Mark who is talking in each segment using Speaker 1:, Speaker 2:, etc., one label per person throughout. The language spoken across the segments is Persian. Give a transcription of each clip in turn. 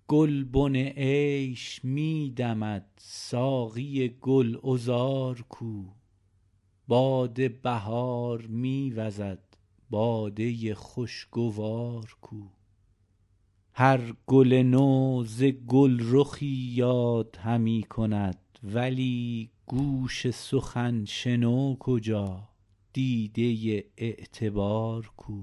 Speaker 1: گلبن عیش می دمد ساقی گل عذار کو باد بهار می وزد باده خوشگوار کو هر گل نو ز گلرخی یاد همی کند ولی گوش سخن شنو کجا دیده اعتبار کو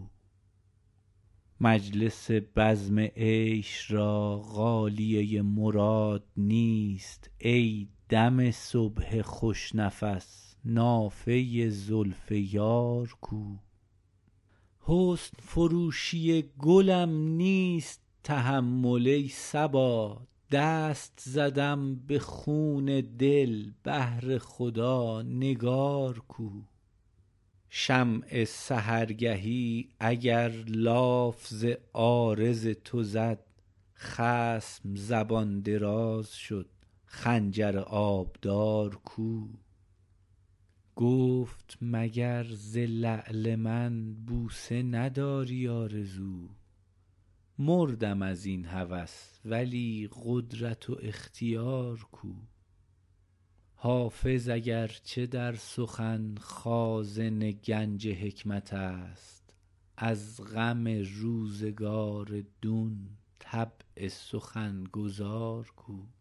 Speaker 1: مجلس بزم عیش را غالیه مراد نیست ای دم صبح خوش نفس نافه زلف یار کو حسن فروشی گلم نیست تحمل ای صبا دست زدم به خون دل بهر خدا نگار کو شمع سحرگهی اگر لاف ز عارض تو زد خصم زبان دراز شد خنجر آبدار کو گفت مگر ز لعل من بوسه نداری آرزو مردم از این هوس ولی قدرت و اختیار کو حافظ اگر چه در سخن خازن گنج حکمت است از غم روزگار دون طبع سخن گزار کو